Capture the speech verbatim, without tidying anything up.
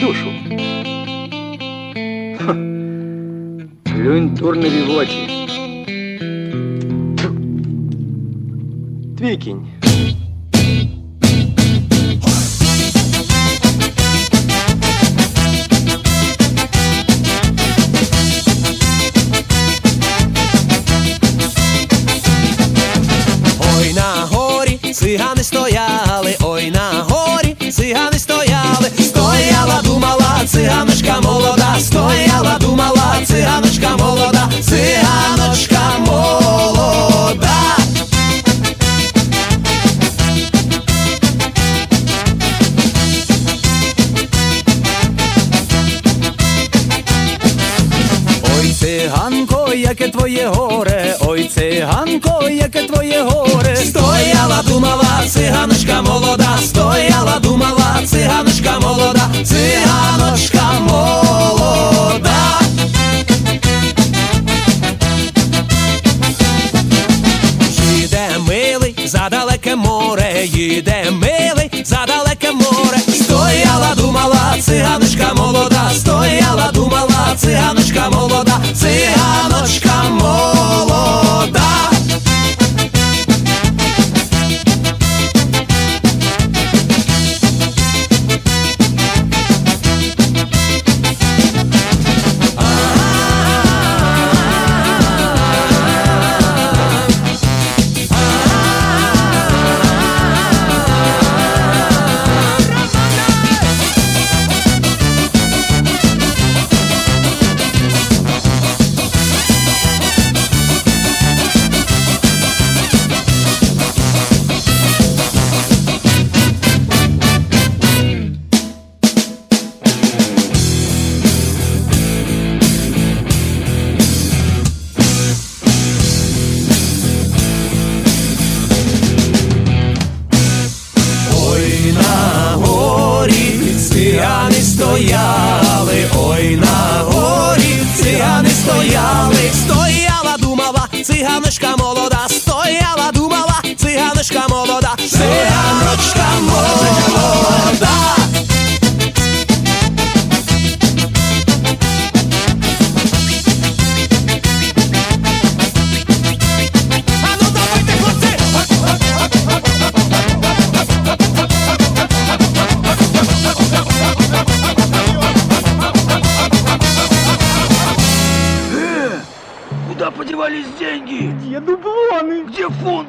душу. Ха. Плюнь дурневі в очі. Твій кінь. Ой, на горі цигани стояли, ой, на горі цигани стояли. Стояла, думала, циганочка молода, стояла, думала, циганочка молода, циганочка молода. Ой, циганко, яке твоє горе, ой, циганко, яке твоє горе. Стояла, думала, циганочка молода, стояла, думала, циганочка молода, циганочка молода. Їде милий за далеке море, їде милий за далеке море. Стояла, думала, циганочка молода, стояла, думала, циганочка молода, циганочка молода. Цигани стояли, ой, на горі цигани стояли. Стояла, думала, циганочка молода, стояла, думала, циганочка молода, циганочка молода. Куда подевались деньги? Где дублоны? Где фунт?